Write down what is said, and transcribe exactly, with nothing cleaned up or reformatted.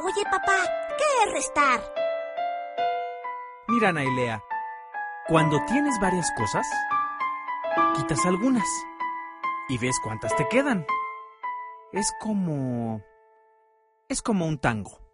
Oye, papá, ¿qué es restar? Mira, Nailea, cuando tienes varias cosas, quitas algunas y ves cuántas te quedan. Es como... es como un tango.